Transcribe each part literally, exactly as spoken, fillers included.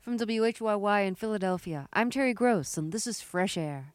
From W H Y Y in Philadelphia, I'm Terry Gross, and this is Fresh Air.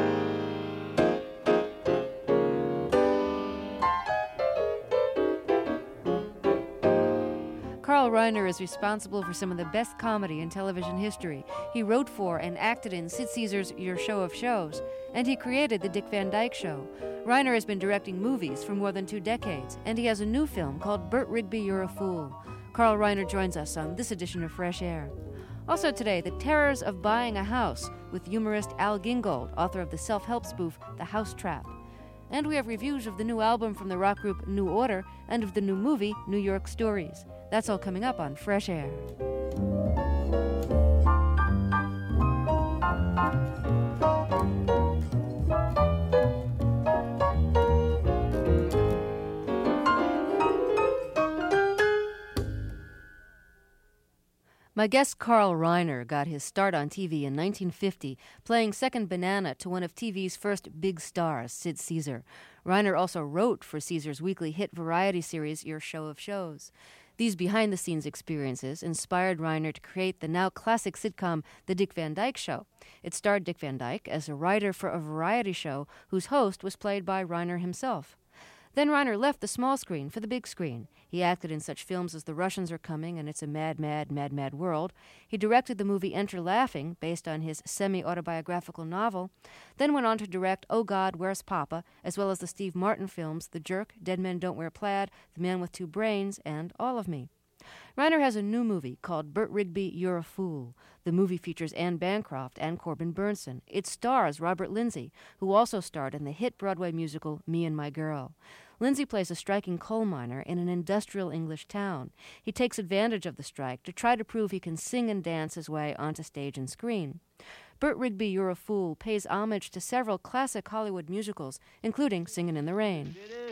Carl Reiner is responsible for some of the best comedy in television history. He wrote for and acted in Sid Caesar's Your Show of Shows, and he created The Dick Van Dyke Show. Reiner has been directing movies for more than two decades, and he has a new film called Bert Rigby, You're a Fool. Carl Reiner joins us on this edition of Fresh Air. Also today, the terrors of buying a house with humorist Al Gingold, author of the self-help spoof The House Trap. And we have reviews of the new album from the rock group New Order and of the new movie New York Stories. That's all coming up on Fresh Air. My guest Carl Reiner got his start on T V in nineteen fifty, playing second banana to one of T V's first big stars, Sid Caesar. Reiner also wrote for Caesar's weekly hit variety series, Your Show of Shows. These behind-the-scenes experiences inspired Reiner to create the now classic sitcom The Dick Van Dyke Show. It starred Dick Van Dyke as a writer for a variety show whose host was played by Reiner himself. Then Reiner left the small screen for the big screen. He acted in such films as The Russians Are Coming and It's a Mad, Mad, Mad, Mad World. He directed the movie Enter Laughing, based on his semi-autobiographical novel, then went on to direct Oh God, Where's Papa, as well as the Steve Martin films The Jerk, Dead Men Don't Wear Plaid, The Man with Two Brains, and All of Me. Reiner has a new movie called Bert Rigby, You're a Fool. The movie features Anne Bancroft and Corbin Burnson. It stars Robert Lindsay, who also starred in the hit Broadway musical Me and My Girl. Lindsay plays a striking coal miner in an industrial English town. He takes advantage of the strike to try to prove he can sing and dance his way onto stage and screen. Bert Rigby, You're a Fool pays homage to several classic Hollywood musicals, including Singin' in the Rain.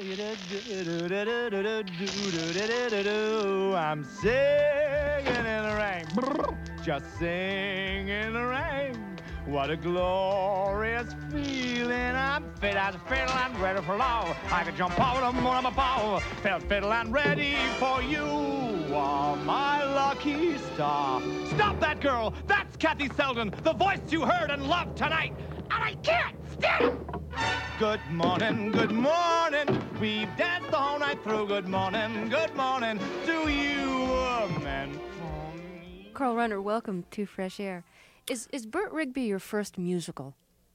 I'm singing in the rain, just singing in the rain. What a glorious feeling. I'm fit as a fiddle and ready for love. I can jump over the moon I'm above. Fit fiddle and ready for you. Are my lucky star. Stop that girl. That's Kathy Selden, the voice you heard and loved tonight. And I can't stand it. Good morning, good morning. We've danced the whole night through. Good morning, good morning to you, a man for me. Carl Reiner, welcome to Fresh Air. Is is Bert Rigby your first musical?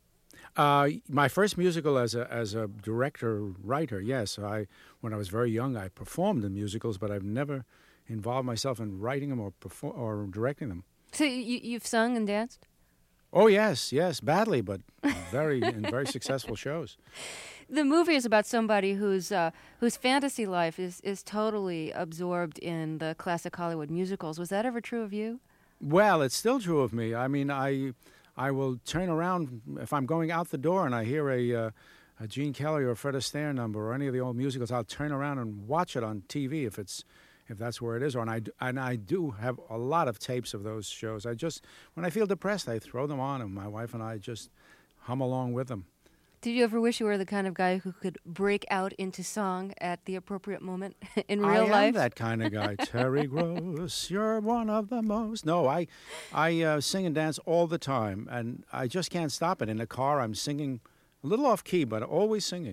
Uh, my first musical as a as a director writer, yes. I when I was very young, I performed in musicals, but I've never involved myself in writing them or perform or directing them. So you you've sung and danced? Oh yes, yes, badly, but very in very successful shows. The movie is about somebody whose uh, whose fantasy life is is totally absorbed in the classic Hollywood musicals. Was that ever true of you? Well, it's still true of me. I mean, I I will turn around if I'm going out the door and I hear a uh, a Gene Kelly or a Fred Astaire number or any of the old musicals. I'll turn around and watch it on T V if it's if that's where it is. Or and I and I do have a lot of tapes of those shows. I just when I feel depressed, I throw them on, and my wife and I just hum along with them. Did you ever wish you were the kind of guy who could break out into song at the appropriate moment in real I life? I am that kind of guy. Terry Gross, you're one of the most. No, I I uh, sing and dance all the time, and I just can't stop it. In the car, I'm singing a little off-key, but always singing.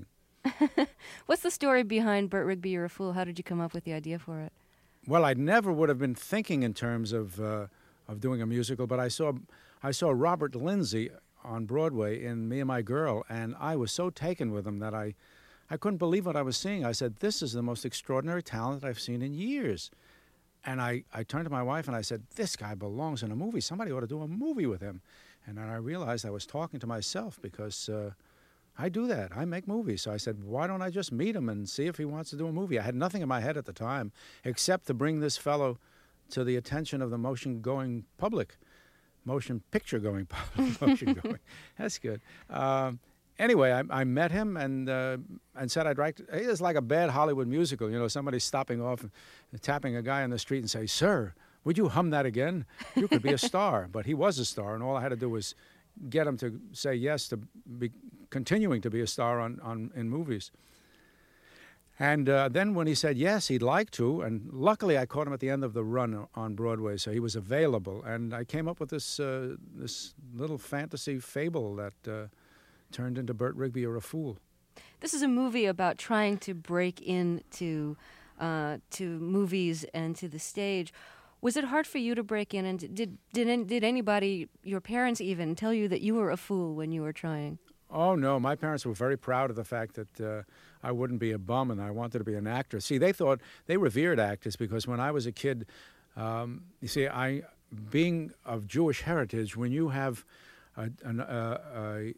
What's the story behind Bert Rigby, You're a Fool? How did you come up with the idea for it? Well, I never would have been thinking in terms of uh, of doing a musical, but I saw I saw Robert Lindsay on Broadway in Me and My Girl, and I was so taken with him that I, I couldn't believe what I was seeing. I said, this is the most extraordinary talent I've seen in years. And I, I turned to my wife and I said, this guy belongs in a movie. Somebody ought to do a movie with him. And then I realized I was talking to myself because uh, I do that. I make movies. So I said, why don't I just meet him and see if he wants to do a movie? I had nothing in my head at the time except to bring this fellow to the attention of the motion-going public. Motion picture going, motion going. That's good. Um, anyway, I, I met him and uh, and said I'd write. To, it's like a bad Hollywood musical, you know. Somebody stopping off, and tapping a guy on the street and say, "Sir, would you hum that again? You could be a star." But he was a star, and all I had to do was get him to say yes to be continuing to be a star on, on in movies. And uh, then when he said yes, he'd like to, and luckily I caught him at the end of the run on Broadway, so he was available. And I came up with this uh, this little fantasy fable that uh, turned into Bert Rigby or a Fool. This is a movie about trying to break into uh, to movies and to the stage. Was it hard for you to break in? And did did did anybody, your parents even, tell you that you were a fool when you were trying? Oh, no. My parents were very proud of the fact that uh, I wouldn't be a bum and I wanted to be an actor. See, they thought, they revered actors because when I was a kid, um, you see, I, being of Jewish heritage, when you have a, an, uh, a,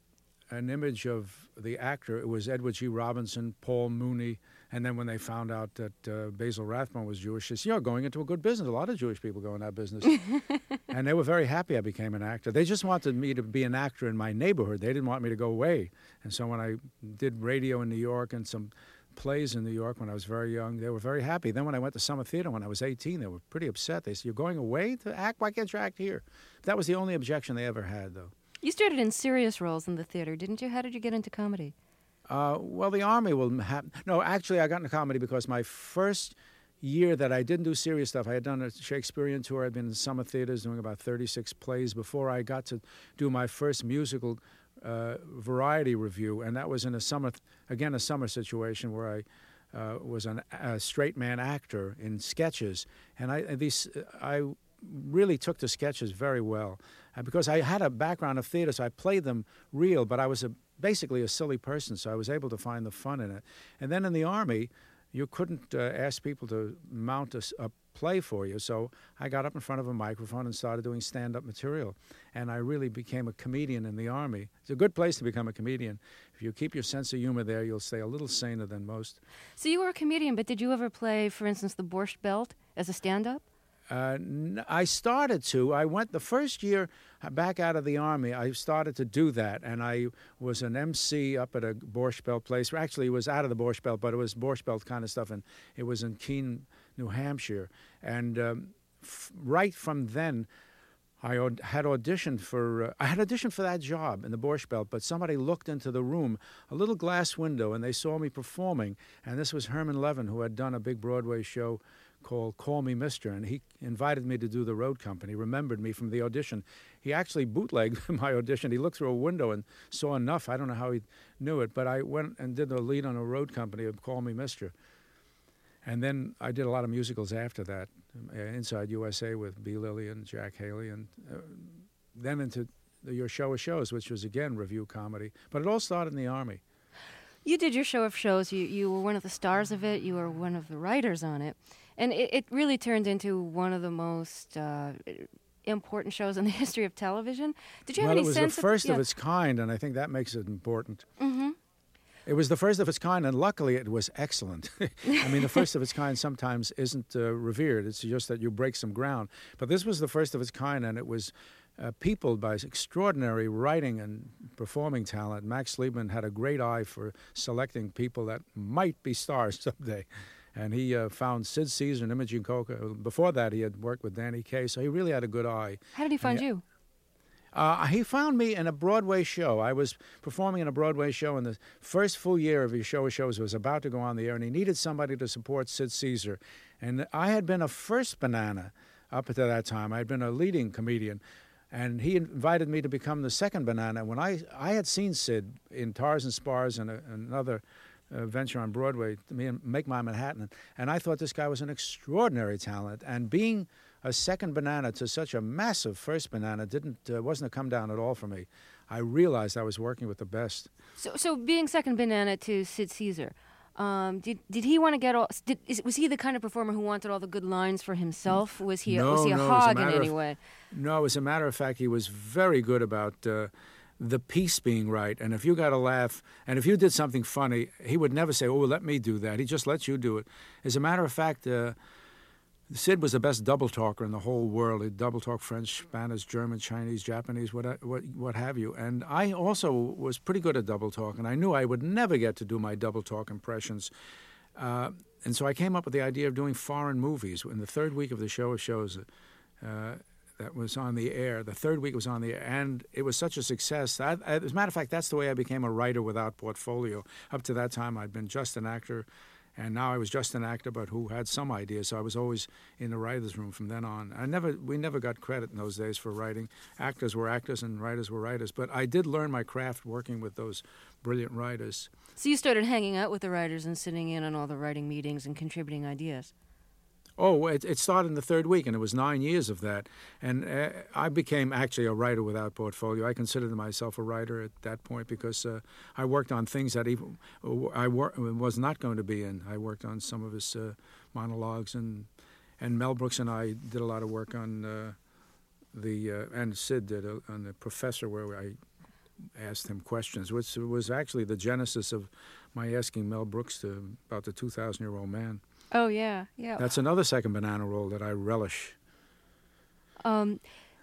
an image of the actor, it was Edward G. Robinson, Paul Mooney, and then when they found out that uh, Basil Rathbone was Jewish, they said, you're going into a good business. A lot of Jewish people go in that business. And they were very happy I became an actor. They just wanted me to be an actor in my neighborhood. They didn't want me to go away. And so when I did radio in New York and some plays in New York when I was very young, they were very happy. Then when I went to Summer Theater when I was eighteen, they were pretty upset. They said, you're going away to act? Why can't you act here? That was the only objection they ever had, though. You started in serious roles in the theater, didn't you? How did you get into comedy? Uh, well, the Army will have... No, actually, I got into comedy because my first year that I didn't do serious stuff, I had done a Shakespearean tour. I'd been in summer theaters doing about thirty-six plays before I got to do my first musical uh, variety review, and that was in a summer, again, a summer situation where I uh, was an, a straight man actor in sketches, and I these I really took the sketches very well uh, because I had a background of theater, so I played them real, but I was a, basically a silly person, so I was able to find the fun in it. And then in the Army, you couldn't uh, ask people to mount a, a play for you, so I got up in front of a microphone and started doing stand-up material, and I really became a comedian in the Army. It's a good place to become a comedian. If you keep your sense of humor there, you'll stay a little saner than most. So you were a comedian, but did you ever play, for instance, the Borscht Belt as a stand-up? Uh, n- I started to. I went the first year back out of the Army. I started to do that, and I was an M C up at a Borscht Belt place. Actually, it was out of the Borscht Belt, but it was Borscht Belt kind of stuff, and it was in Keene, New Hampshire. And um, f- right from then, I aud- had auditioned for. Uh, I had auditioned for that job in the Borscht Belt, but somebody looked into the room, a little glass window, and they saw me performing. And this was Herman Levin, who had done a big Broadway show called Call Me Mister, and he invited me to do the road company, remembered me from the audition. He actually bootlegged my audition. He looked through a window and saw enough. I don't know how he knew it, but I went and did the lead on a road company of Call Me Mister. And then I did a lot of musicals after that, uh, Inside U S A with B. Lillian, Jack Haley, and uh, then into the Your Show of Shows, which was, again, review comedy. But it all started in the Army. You did Your Show of Shows. You, you were one of the stars of it. You were one of the writers on it. And it, it really turned into one of the most uh, important shows in the history of television. Did you have well, any sense? Well, it was the first of, yeah. of its kind, and I think that makes it important. Mm-hmm. It was the first of its kind, and luckily it was excellent. I mean, the first of its kind sometimes isn't uh, revered. It's just that you break some ground. But this was the first of its kind, and it was uh, peopled by extraordinary writing and performing talent. Max Liebman had a great eye for selecting people that might be stars someday. And he uh, found Sid Caesar and Imogen Coca. Before that, he had worked with Danny Kaye, so he really had a good eye. How did he find he, you? Uh, he found me in a Broadway show. I was performing in a Broadway show, and the first full year of his show of shows was about to go on the air, and he needed somebody to support Sid Caesar. And I had been a first banana up to that time. I had been a leading comedian. And he invited me to become the second banana. When I, I had seen Sid in Tars and Spars and a, another uh, venture on Broadway, me and Make My Manhattan, and I thought this guy was an extraordinary talent. And being a second banana to such a massive first banana didn't uh, wasn't a come down at all for me. I realized I was working with the best. So, so being second banana to Sid Caesar, um, did did he want to get all? Did, is, was he the kind of performer who wanted all the good lines for himself? Was he no, was he a no, hog a in any of, way? No, as a matter of fact, he was very good about uh, the piece being right. And if you got a laugh, and if you did something funny, he would never say, "Oh, let me do that." He just lets you do it. As a matter of fact. Uh, Sid was the best double talker in the whole world. He'd double talk French, Spanish, German, Chinese, Japanese, what, what, what have you. And I also was pretty good at double talk, and I knew I would never get to do my double talk impressions. Uh, and so I came up with the idea of doing foreign movies. In the third week of the Show of Shows uh, that was on the air, the third week was on the air, and it was such a success. I, as a matter of fact, that's the way I became a writer without portfolio. Up to that time, I'd been just an actor And now I was just an actor, but who had some ideas. So I was always in the writers' room from then on. I never, we never got credit in those days for writing. Actors were actors and writers were writers. But I did learn my craft working with those brilliant writers. So you started hanging out with the writers and sitting in on all the writing meetings and contributing ideas. Oh, it, it started in the third week, and it was nine years of that. And uh, I became actually a writer without portfolio. I considered myself a writer at that point because uh, I worked on things that even I wor- was not going to be in. I worked on some of his uh, monologues, and and Mel Brooks and I did a lot of work on uh, the uh, and Sid did a, on the Professor, where I asked him questions, which was actually the genesis of my asking Mel Brooks to about the two thousand year old man. Oh, yeah, yeah. That's another second banana roll that I relish. Um,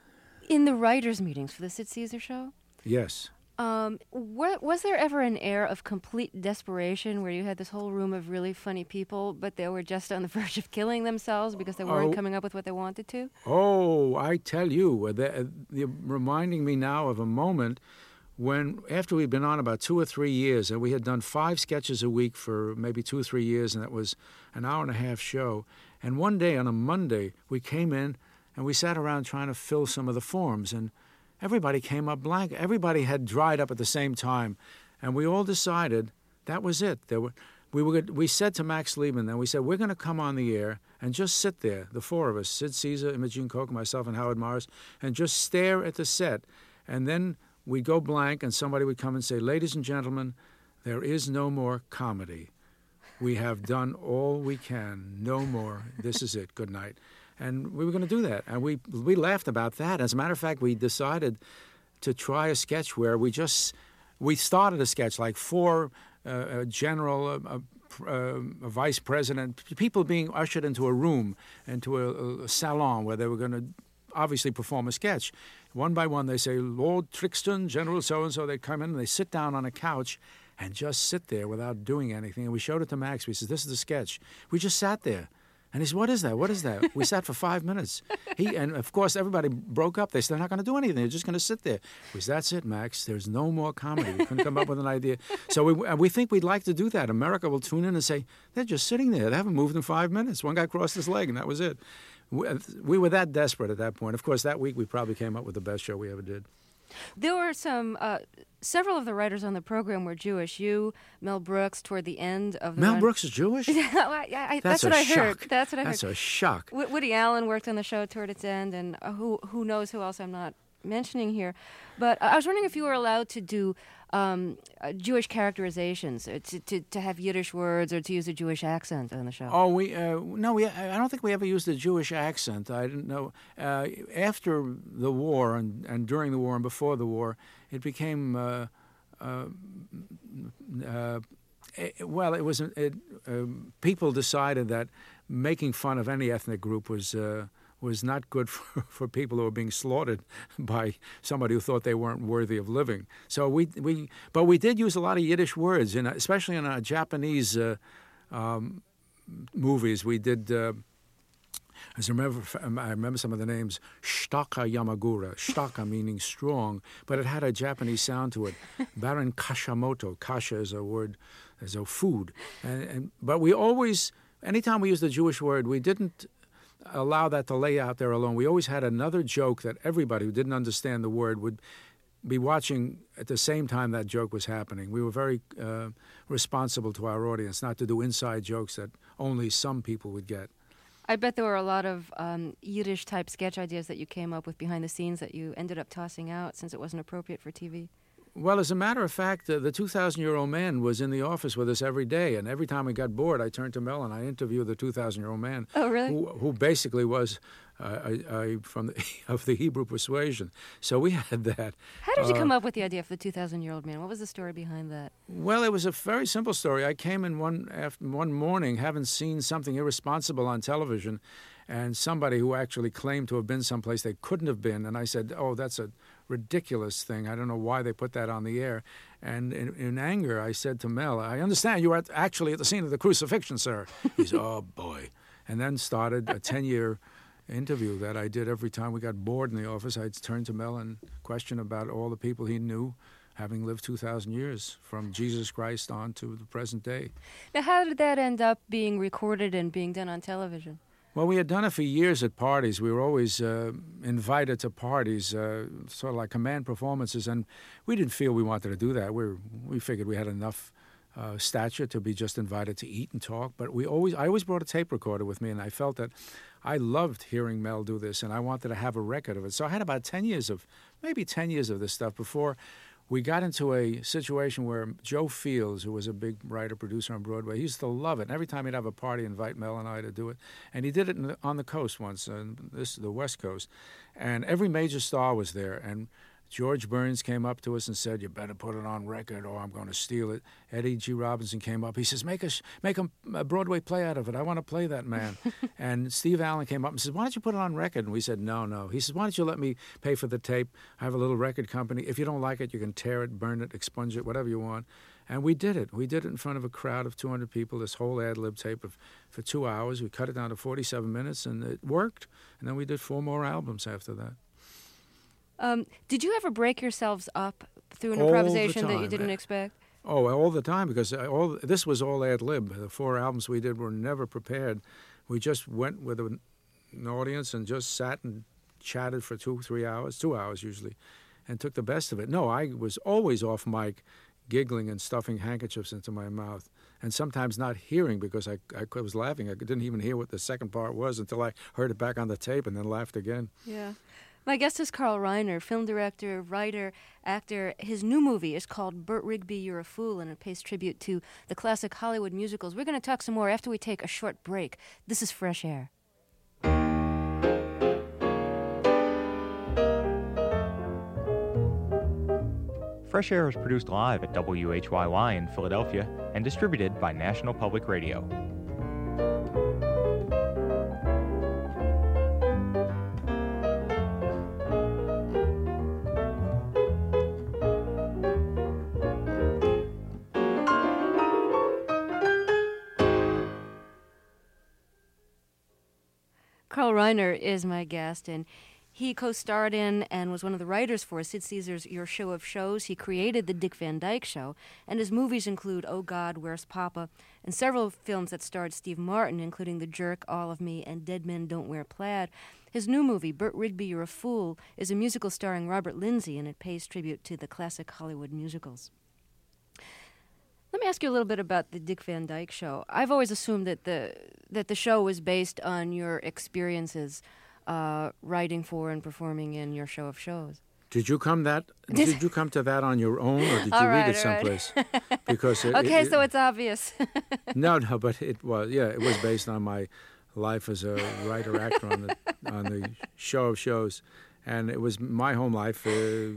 in the writers' meetings for the Sid Caesar show, Yes. um, were, was there ever an air of complete desperation where you had this whole room of really funny people, but they were just on the verge of killing themselves because they weren't Oh. coming up with what they wanted to? Oh, I tell you, uh, the- uh, you're reminding me now of a moment when, after we'd been on about two or three years, and we had done five sketches a week for maybe two or three years, and that was an hour and a half show. And one day, on a Monday, we came in and we sat around trying to fill some of the forms, and everybody came up blank. Everybody had dried up at the same time, and we all decided that was it. There were, we were. We said to Max Liebman, then we said, we're going to come on the air and just sit there, the four of us, Sid Caesar, Imogene Coca, myself, and Howard Morris, and just stare at the set, and then we'd go blank, and somebody would come and say, ladies and gentlemen, there is no more comedy. We have done all we can. No more. This is it. Good night. And we were going to do that. And we we laughed about that. As a matter of fact, we decided to try a sketch where we just, we started a sketch like four, uh, a general, a, a, a vice president, people being ushered into a room, into a, a salon where they were going to obviously perform a sketch. One by one, they say, Lord Trixton, General so-and-so. They come in and they sit down on a couch and just sit there without doing anything. And we showed it to Max. We said, this is the sketch. We just sat there. And he said, what is that? What is that? We sat for five minutes. He And, of course, everybody broke up. They said, they're not going to do anything. They're just going to sit there. We said, that's it, Max. There's no more comedy. We couldn't come up with an idea. So we, and we think we'd like to do that. America will tune in and say, they're just sitting there. They haven't moved in five minutes. One guy crossed his leg, and that was it. We, we were that desperate at that point. Of course, that week we probably came up with the best show we ever did. There were some, uh, several of the writers on the program were Jewish. You, Mel Brooks, toward the end of the Mel run. Brooks is Jewish? I, I, That's that's what a I shock. heard. That's what I That's heard. a shock. Wo- Woody Allen worked on the show toward its end, and uh, who who knows who else I'm not mentioning here. But I was wondering if you were allowed to do um, uh, Jewish characterizations, uh, to, to to have Yiddish words or to use a Jewish accent on the show. Oh, we uh, no, we. I don't think we ever used a Jewish accent. I didn't know. Uh, after the war and, and during the war and before the war, it became. Uh, uh, uh, it, well, it was. It, uh, people decided that making fun of any ethnic group was. Uh, was not good for, for people who were being slaughtered by somebody who thought they weren't worthy of living. So we, we but we did use a lot of Yiddish words, in, especially in our Japanese uh, um, movies. We did, uh, as I remember, I remember some of the names, Shtaka Yamagura, Shtaka meaning strong, but it had a Japanese sound to it. Baron Kashamoto, kasha is a word, is a food. And, and But we always, anytime we used a Jewish word, we didn't allow that to lay out there alone. We always had another joke that everybody who didn't understand the word would be watching at the same time that joke was happening. We were very uh, responsible to our audience, not to do inside jokes that only some people would get. I bet there were a lot of um, Yiddish-type sketch ideas that you came up with behind the scenes that you ended up tossing out since it wasn't appropriate for T V. Well, as a matter of fact, uh, the two thousand year old man was in the office with us every day, and every time we got bored, I turned to Mel and I interviewed the two thousand year old man. Oh, really? Who, who basically was uh, a, a, from the, of the Hebrew persuasion. So we had that. How did you Uh, come up with the idea for the two thousand year old man? What was the story behind that? Well, it was a very simple story. I came in one after, one morning, having seen something irresponsible on television, and somebody who actually claimed to have been someplace they couldn't have been, and I said, oh, that's a ridiculous thing. I don't know why they put that on the air. And in, in anger, I said to Mel, I understand you were at, actually at the scene of the crucifixion, sir. He said, oh, boy. And then started a ten-year interview that I did every time we got bored in the office. I'd turn to Mel and question about all the people he knew having lived two thousand years from Jesus Christ on to the present day. Now, how did that end up being recorded and being done on television? Well, we had done it for years at parties. We were always uh, invited to parties, uh, sort of like command performances, and we didn't feel we wanted to do that. We were, we figured we had enough uh, stature to be just invited to eat and talk. But we always, I always brought a tape recorder with me, and I felt that I loved hearing Mel do this, and I wanted to have a record of it. So I had about ten years of, maybe ten years of this stuff before we got into a situation where Joe Fields, who was a big writer, producer on Broadway, he used to love it. And every time he'd have a party, invite Mel and I to do it. And he did it in the, on the coast once, uh, this the West Coast. And every major star was there. And George Burns came up to us and said, "You better put it on record or I'm going to steal it." Eddie G. Robinson came up. He says, make a, make a, a Broadway play out of it. I want to play that man. And Steve Allen came up and said, "Why don't you put it on record?" And we said, no, no. He says, "Why don't you let me pay for the tape? I have a little record company. If you don't like it, you can tear it, burn it, expunge it, whatever you want." And we did it. We did it in front of a crowd of two hundred people, this whole ad-lib tape of, for two hours. We cut it down to forty-seven minutes, and it worked. And then we did four more albums after that. Um, did you ever break yourselves up through an All the improvisation that you time. didn't expect? Oh, all the time, because all this was all ad-lib. The four albums we did were never prepared. We just went with an audience and just sat and chatted for two, three hours, two hours usually, and took the best of it. No, I was always off mic, giggling and stuffing handkerchiefs into my mouth, and sometimes not hearing because I, I was laughing. I didn't even hear what the second part was until I heard it back on the tape and then laughed again. Yeah. My guest is Carl Reiner, film director, writer, actor. His new movie is called Burt Rigby, You're a Fool, and it pays tribute to the classic Hollywood musicals. We're going to talk some more after we take a short break. This is Fresh Air. Fresh Air is produced live at W H Y Y in Philadelphia and distributed by National Public Radio. Carl Reiner is my guest, and he co-starred in and was one of the writers for Sid Caesar's Your Show of Shows. He created The Dick Van Dyke Show, and his movies include Oh God, Where's Papa, and several films that starred Steve Martin, including The Jerk, All of Me, and Dead Men Don't Wear Plaid. His new movie, Burt Rigby, You're a Fool, is a musical starring Robert Lindsay, and it pays tribute to the classic Hollywood musicals. Let me ask you a little bit about the Dick Van Dyke Show. I've always assumed that the that the show was based on your experiences uh, writing for and performing in Your Show of Shows. Did you come that? Did, did you come to that on your own, or did you all read right, it someplace? Right. Because it, okay, it, so it's obvious. no, no, but it was yeah, it was based on my life as a writer actor on the on the Show of Shows, and it was my home life, uh,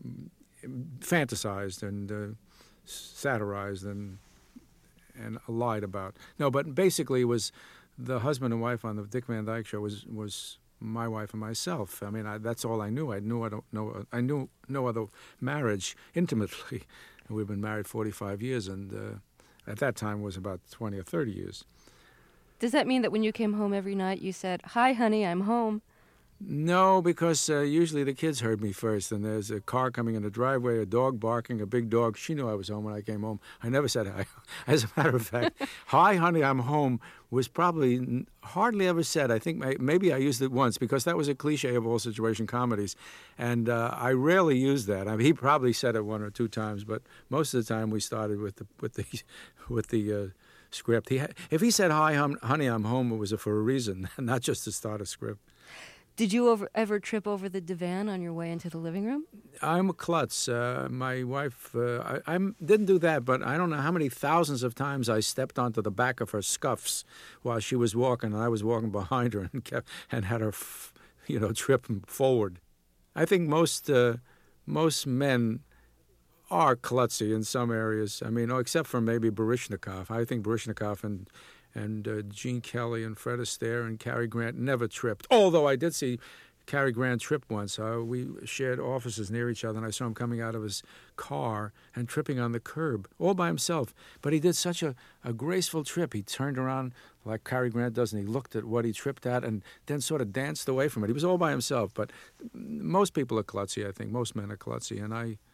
fantasized and uh, satirized and and lied about. No, but basically, it was the husband and wife on the Dick Van Dyke Show was was. my wife and myself. I mean, I, that's all I knew. I knew I don't know. I knew no other marriage intimately. We've been married forty-five years, and uh, at that time was about twenty or thirty years. Does that mean that when you came home every night, you said, "Hi, honey, I'm home"? No, because uh, usually the kids heard me first, and there's a car coming in the driveway, a dog barking, a big dog. She knew I was home when I came home. I never said hi. As a matter of fact, "Hi, honey, I'm home" was probably hardly ever said. I think maybe I used it once because that was a cliche of all situation comedies, and uh, I rarely used that. I mean, he probably said it one or two times, but most of the time we started with the with the with the uh, script. He had, if he said "Hi, hum, honey, I'm home," it was for a reason, not just to start a script. Did you over, ever trip over the divan on your way into the living room? I'm a klutz. Uh, my wife, uh, I, I didn't do that, but I don't know how many thousands of times I stepped onto the back of her scuffs while she was walking, and I was walking behind her and kept and had her, f- you know, tripping forward. I think most uh, most men are klutzy in some areas. I mean, oh, except for maybe Baryshnikov. I think Baryshnikov and and uh, Gene Kelly and Fred Astaire and Cary Grant never tripped. Although I did see Cary Grant trip once. Uh, we shared offices near each other, and I saw him coming out of his car and tripping on the curb, all by himself. But he did such a, a graceful trip. He turned around like Cary Grant does, and he looked at what he tripped at and then sort of danced away from it. He was all by himself. But most people are klutzy, I think. Most men are klutzy, and I...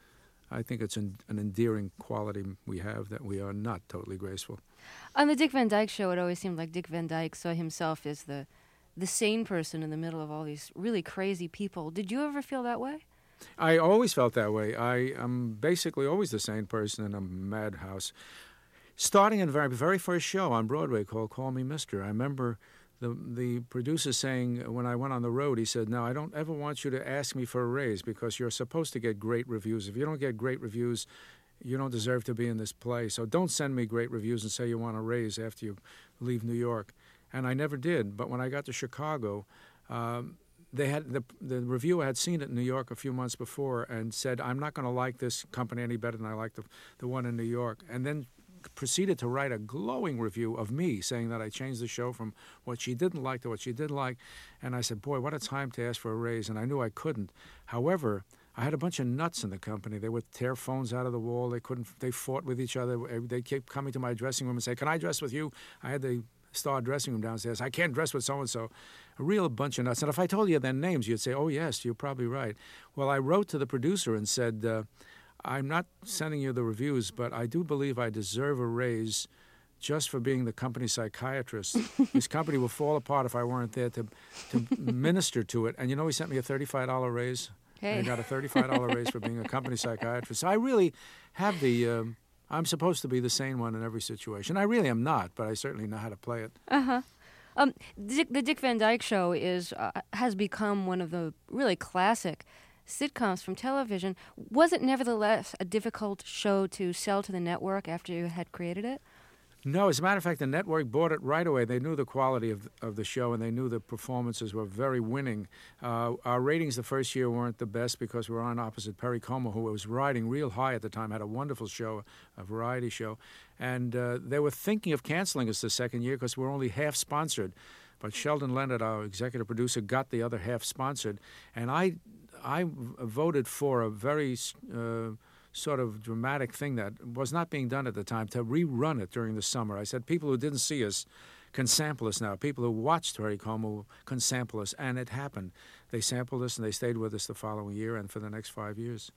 I think it's an, an endearing quality we have that we are not totally graceful. On the Dick Van Dyke Show, it always seemed like Dick Van Dyke saw himself as the the sane person in the middle of all these really crazy people. Did you ever feel that way? I always felt that way. I am basically always the sane person in a madhouse. Starting in the very, very first show on Broadway called Call Me Mister, I remember the the producer saying when I went on the road, he said, "Now, I don't ever want you to ask me for a raise because you're supposed to get great reviews. If you don't get great reviews, you don't deserve to be in this play. So don't send me great reviews and say you want a raise after you leave New York." And I never did. But when I got to Chicago, um, they had the the reviewer had seen it in New York a few months before and said, "I'm not going to like this company any better than I like the the one in New York." And then proceeded to write a glowing review of me, saying that I changed the show from what she didn't like to what she did like. And I said, boy, what a time to ask for a raise. And I knew I couldn't. However, I had a bunch of nuts in the company. They would tear phones out of the wall. They couldn't. They fought with each other. They kept coming to my dressing room and say, "Can I dress with you?" I had the star dressing room downstairs. "I can't dress with so-and-so." A real bunch of nuts. And if I told you their names, you'd say, "Oh, yes, you're probably right." Well, I wrote to the producer and said, uh, "I'm not sending you the reviews, but I do believe I deserve a raise just for being the company psychiatrist. This company will fall apart if I weren't there to to minister to it." And you know, he sent me a thirty-five dollars raise. Hey. I got a thirty-five dollars raise for being a company psychiatrist. So I really have the, um, I'm supposed to be the sane one in every situation. I really am not, but I certainly know how to play it. Uh-huh. Um, Dick, the Dick Van Dyke Show is uh, has become one of the really classic sitcoms from television. Was it nevertheless a difficult show to sell to the network after you had created it? No, as a matter of fact, the network bought it right away. They knew the quality of of the show, and they knew the performances were very winning. Uh, our ratings the first year weren't the best because we were on opposite Perry Como, who was riding real high at the time, had a wonderful show, a variety show. And uh, they were thinking of canceling us the second year because we were only half sponsored. But Sheldon Leonard, our executive producer, got the other half sponsored. And I, I voted for a very... Uh, sort of dramatic thing that was not being done at the time, to rerun it during the summer. I said people who didn't see us can sample us now. People who watched Perry Como can sample us, and it happened. They sampled us, and they stayed with us the following year and for the next five years.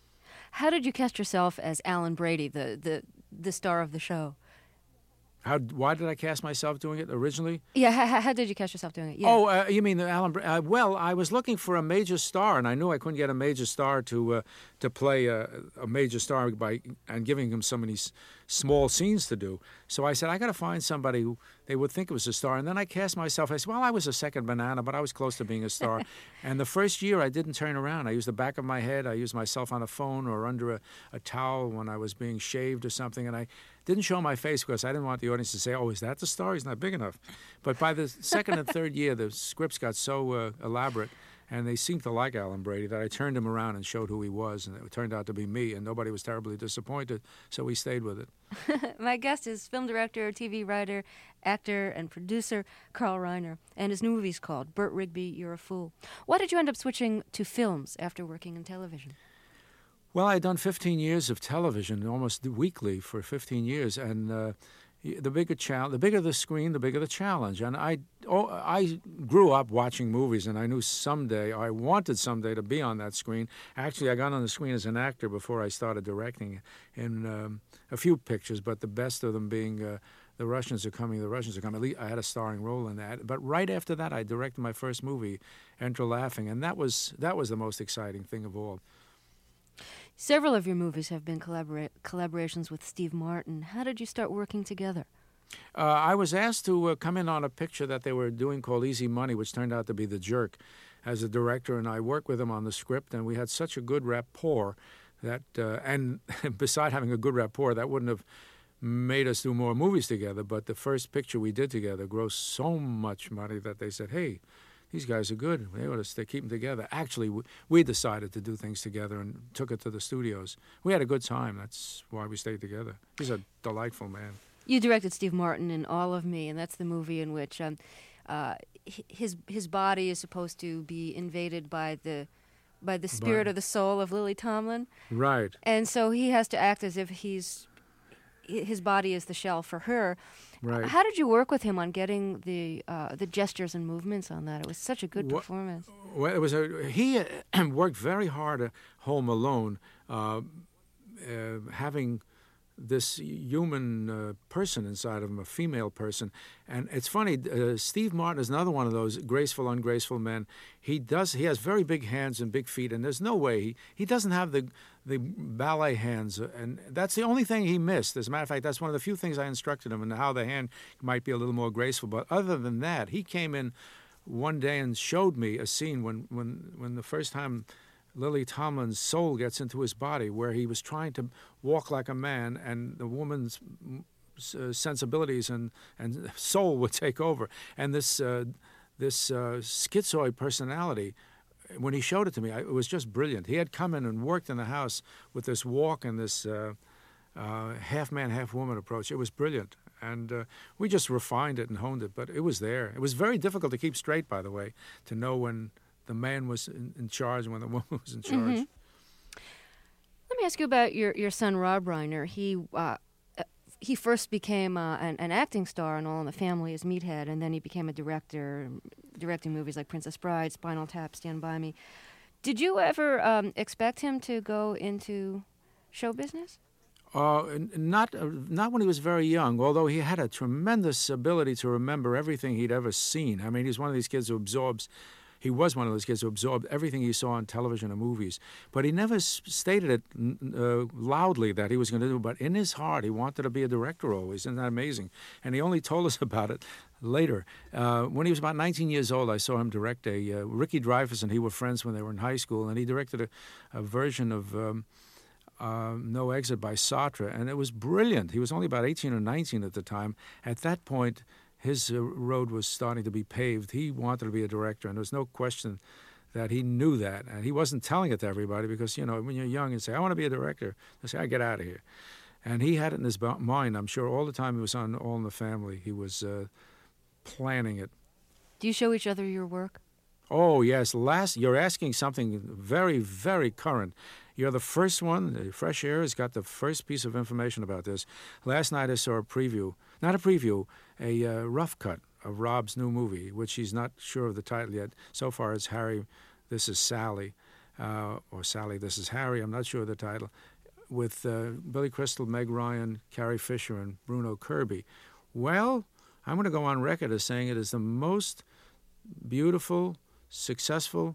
How did you cast yourself as Alan Brady, the, the, the star of the show? How? Why did I cast myself doing it originally? Yeah, how, how did you cast yourself doing it? Yeah. Oh, uh, you mean the Alan? Uh, well, I was looking for a major star, and I knew I couldn't get a major star to uh, to play a, a major star by and giving him so many s- small scenes to do. So I said I got to find somebody who they would think was a star. And then I cast myself. I said, well, I was a second banana, but I was close to being a star. And the first year, I didn't turn around. I used the back of my head. I used myself on a phone or under a, a towel when I was being shaved or something, and I didn't show my face because I didn't want the audience to say, "Oh, is that the star? He's not big enough." But by the second and third year, the scripts got so uh, elaborate, and they seemed to like Alan Brady, that I turned him around and showed who he was, and it turned out to be me, and nobody was terribly disappointed, so we stayed with it. My guest is film director, T V writer, actor, and producer Carl Reiner, and his new movie's called Bert Rigby, You're a Fool. Why did you end up switching to films after working in television? Well, I had done fifteen years of television, almost weekly for fifteen years, and uh, the bigger challenge, the bigger the screen, the bigger the challenge. And I, oh, I grew up watching movies, and I knew someday, I wanted someday to be on that screen. Actually, I got on the screen as an actor before I started directing in um, a few pictures, but the best of them being uh, The Russians Are Coming, The Russians Are Coming. At least I had a starring role in that. But right after that, I directed my first movie, Enter Laughing, and that was that was the most exciting thing of all. Several of your movies have been collabora- collaborations with Steve Martin. How did you start working together? Uh, I was asked to uh, come in on a picture that they were doing called Easy Money, which turned out to be The Jerk, as a director, and I worked with him on the script, and we had such a good rapport that, uh, and beside having a good rapport, that wouldn't have made us do more movies together, but the first picture we did together grossed so much money that they said, hey, these guys are good. They ought to stay, keep them together. Actually, we, we decided to do things together and took it to the studios. We had a good time. That's why we stayed together. He's a delightful man. You directed Steve Martin in All of Me, and that's the movie in which um, uh, his his body is supposed to be invaded by the by the spirit By- or the soul of Lily Tomlin. Right. And so he has to act as if he's his body is the shell for her. Right. How did you work with him on getting the uh, the gestures and movements on that? It was such a good Wha- performance. Well, it was a, he uh, worked very hard at Home Alone. Uh, uh, having this human uh, person inside of him, a female person. And it's funny, uh, Steve Martin is another one of those graceful, ungraceful men. He does. He has very big hands and big feet, and there's no way he, he doesn't have the the ballet hands, and that's the only thing he missed. As a matter of fact, that's one of the few things I instructed him in how the hand might be a little more graceful. But other than that, he came in one day and showed me a scene when when, when the first time Lily Tomlin's soul gets into his body, where he was trying to walk like a man, and the woman's uh, sensibilities and, and soul would take over. And this uh, this uh, schizoid personality, when he showed it to me, I, it was just brilliant. He had come in and worked in the house with this walk and this uh, uh, half-man, half-woman approach. It was brilliant. And uh, we just refined it and honed it, but it was there. It was very difficult to keep straight, by the way, to know when the man was in, in charge and when the woman was in charge. Mm-hmm. Let me ask you about your, your son, Rob Reiner. He uh, he first became uh, an, an acting star in All in the Family as Meathead, and then he became a director, directing movies like Princess Bride, Spinal Tap, Stand By Me. Did you ever um, expect him to go into show business? Uh, not uh, not when he was very young, although he had a tremendous ability to remember everything he'd ever seen. I mean, he's one of these kids who absorbs He was one of those kids who absorbed everything he saw on television and movies. But he never s- stated it uh, loudly that he was going to do it. But in his heart, he wanted to be a director always. Isn't that amazing? And he only told us about it later. Uh, when he was about nineteen years old, I saw him direct a... Uh, Ricky Dreyfuss and he were friends when they were in high school, and he directed a, a version of um, uh, No Exit by Sartre, and it was brilliant. He was only about eighteen or nineteen at the time. At that point, his uh, road was starting to be paved. He wanted to be a director, and there was no question that he knew that. And he wasn't telling it to everybody because, you know, when you're young and say, I want to be a director, they say, I get out of here. And he had it in his mind, I'm sure, all the time he was on All in the Family. He was uh, planning it. Do you show each other your work? Oh, yes. Last, you're asking something very, very current. You're the first one. Fresh Air has got the first piece of information about this. Last night I saw a preview, not a preview, a uh, rough cut of Rob's new movie, which he's not sure of the title yet. So far it's Harry, This is Sally, uh, or Sally, This is Harry. I'm not sure of the title. With uh, Billy Crystal, Meg Ryan, Carrie Fisher, and Bruno Kirby. Well, I'm going to go on record as saying it is the most beautiful, successful,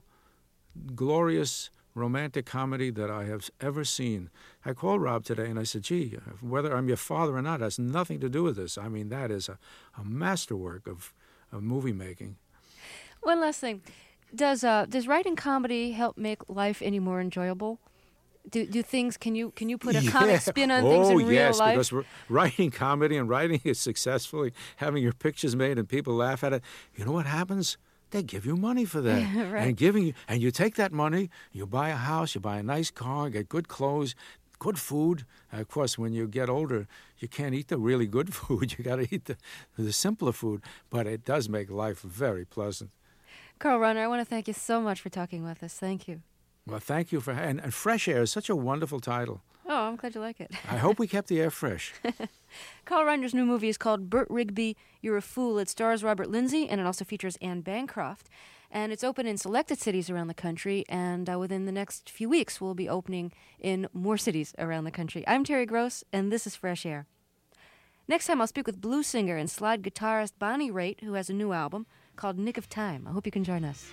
glorious romantic comedy that I have ever seen. I called Rob today and I said, gee, whether I'm your father or not has nothing to do with this. I mean, that is a, a masterwork of, of movie making. One last thing. Does uh, does writing comedy help make life any more enjoyable? Do do things, can you can you put a Yeah. comic spin on oh, things in real yes, life? because r- writing comedy and writing it successfully, having your pictures made and people laugh at it, you know what happens? They give you money for that. Right. And giving you, and you take that money, you buy a house, you buy a nice car, get good clothes, good food. Uh, of course, when you get older, you can't eat the really good food. You got to eat the, the simpler food. But it does make life very pleasant. Carl Reiner, I want to thank you so much for talking with us. Thank you. Well, thank you for, and, and Fresh Air is such a wonderful title. Oh, I'm glad you like it. I hope we kept the air fresh. Carl Reiner's new movie is called Burt Rigby, You're a Fool. It stars Robert Lindsay, and it also features Anne Bancroft. And it's open in selected cities around the country, and uh, within the next few weeks, we'll be opening in more cities around the country. I'm Terry Gross, and this is Fresh Air. Next time, I'll speak with blues singer and slide guitarist Bonnie Raitt, who has a new album called Nick of Time. I hope you can join us.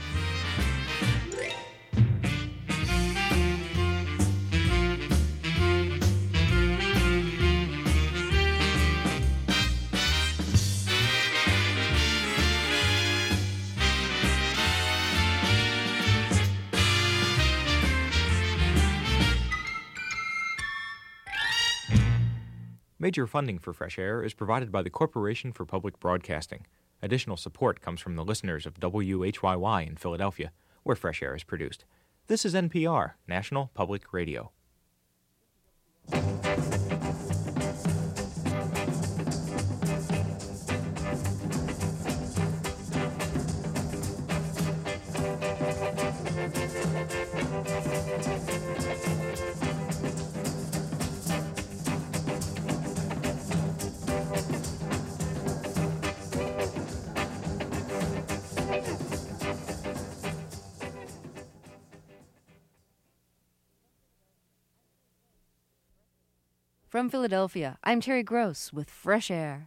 Major funding for Fresh Air is provided by the Corporation for Public Broadcasting. Additional support comes from the listeners of W H Y Y in Philadelphia, where Fresh Air is produced. This is N P R, National Public Radio. From Philadelphia, I'm Terry Gross with Fresh Air.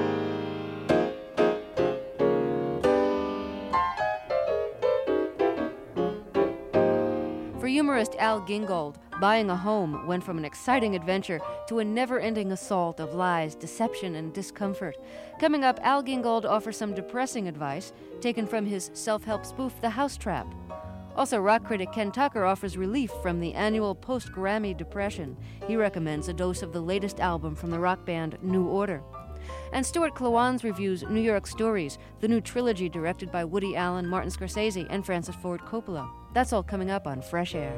For humorist Al Gingold, buying a home went from an exciting adventure to a never-ending assault of lies, deception, and discomfort. Coming up, Al Gingold offers some depressing advice taken from his self-help spoof, The House Trap. Also, rock critic Ken Tucker offers relief from the annual post-Grammy depression. He recommends a dose of the latest album from the rock band New Order. And Stuart Klawans reviews New York Stories, the new trilogy directed by Woody Allen, Martin Scorsese, and Francis Ford Coppola. That's all coming up on Fresh Air.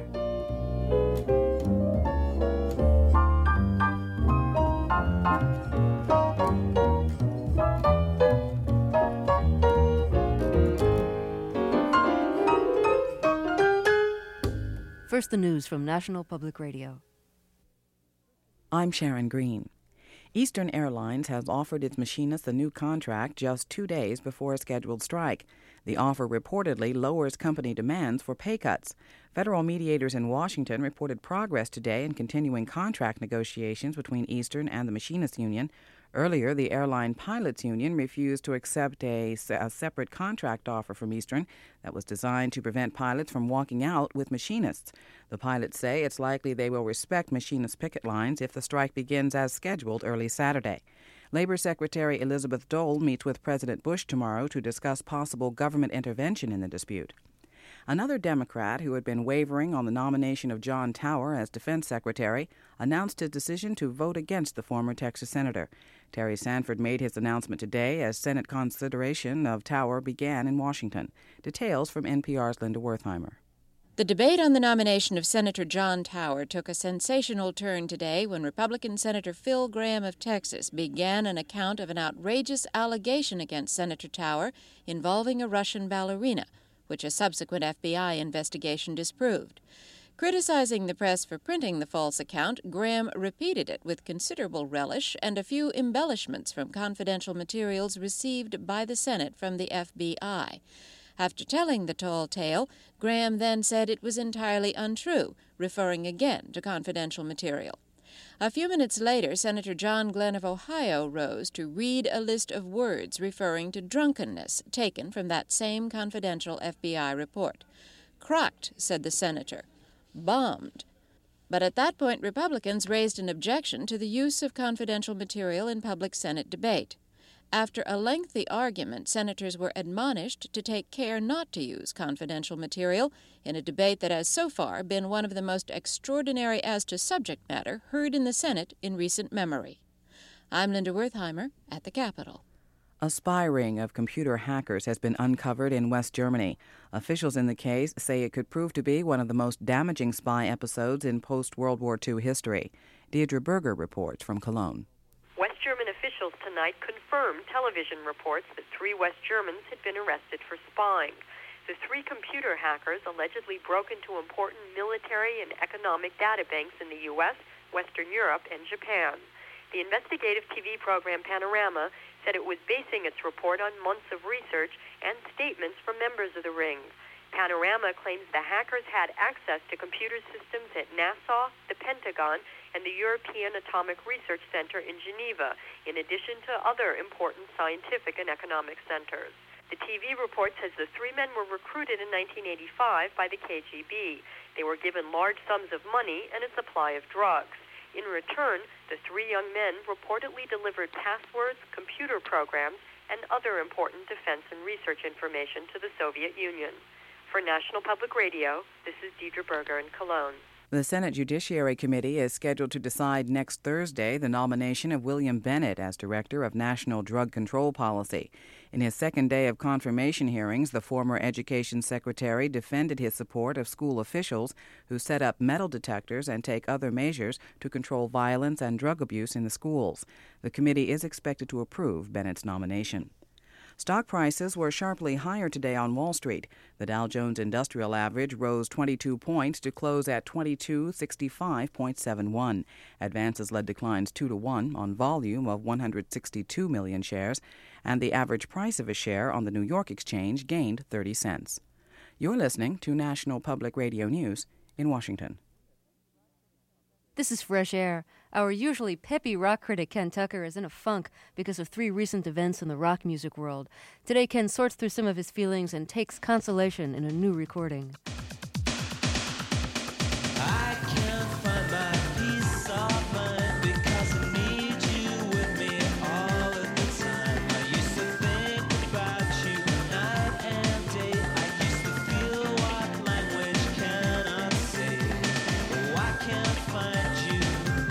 First, the news from National Public Radio. I'm Sharon Green. Eastern Airlines has offered its machinists a new contract just two days before a scheduled strike. The offer reportedly lowers company demands for pay cuts. Federal mediators in Washington reported progress today in continuing contract negotiations between Eastern and the Machinists Union. Earlier, the Airline Pilots Union refused to accept a, a separate contract offer from Eastern that was designed to prevent pilots from walking out with machinists. The pilots say it's likely they will respect machinists' picket lines if the strike begins as scheduled early Saturday. Labor Secretary Elizabeth Dole meets with President Bush tomorrow to discuss possible government intervention in the dispute. Another Democrat who had been wavering on the nomination of John Tower as Defense Secretary announced his decision to vote against the former Texas senator. Terry Sanford made his announcement today as Senate consideration of Tower began in Washington. Details from N P R's Linda Wertheimer. The debate on the nomination of Senator John Tower took a sensational turn today when Republican Senator Phil Gramm of Texas began an account of an outrageous allegation against Senator Tower involving a Russian ballerina, which a subsequent F B I investigation disproved. Criticizing the press for printing the false account, Gramm repeated it with considerable relish and a few embellishments from confidential materials received by the Senate from the F B I. After telling the tall tale, Gramm then said it was entirely untrue, referring again to confidential material. A few minutes later, Senator John Glenn of Ohio rose to read a list of words referring to drunkenness taken from that same confidential F B I report. Crocked, said the senator. Bombed. But at that point, Republicans raised an objection to the use of confidential material in public Senate debate. After a lengthy argument, senators were admonished to take care not to use confidential material in a debate that has so far been one of the most extraordinary as to subject matter heard in the Senate in recent memory. I'm Linda Wertheimer at the Capitol. A spy ring of computer hackers has been uncovered in West Germany. Officials in the case say it could prove to be one of the most damaging spy episodes in post-World War Two history. Deirdre Berger reports from Cologne. West German officials tonight confirmed television reports that three West Germans had been arrested for spying. The three computer hackers allegedly broke into important military and economic databanks in the U S, Western Europe, and Japan. The investigative T V program Panorama said it was basing its report on months of research and statements from members of the ring. Panorama claims the hackers had access to computer systems at NASA, the Pentagon, and the European Atomic Research Center in Geneva, in addition to other important scientific and economic centers. The T V report says the three men were recruited in nineteen eighty-five by the K G B. They were given large sums of money and a supply of drugs. In return, the three young men reportedly delivered passwords, computer programs, and other important defense and research information to the Soviet Union. For National Public Radio, this is Deirdre Berger in Cologne. The Senate Judiciary Committee is scheduled to decide next Thursday the nomination of William Bennett as Director of National Drug Control Policy. In his second day of confirmation hearings, the former Education Secretary defended his support of school officials who set up metal detectors and take other measures to control violence and drug abuse in the schools. The committee is expected to approve Bennett's nomination. Stock prices were sharply higher today on Wall Street. The Dow Jones Industrial Average rose twenty-two points to close at twenty-two sixty-five point seven one. Advances led declines two to one on volume of one hundred sixty-two million shares, and the average price of a share on the New York Exchange gained thirty cents. You're listening to National Public Radio News in Washington. This is Fresh Air. Our usually peppy rock critic Ken Tucker is in a funk because of three recent events in the rock music world. Today, Ken sorts through some of his feelings and takes consolation in a new recording. I can't find my peace of mind because I need you with me all of the time. I used to think about you night and day. I used to feel what language cannot say. Oh, I can't find you.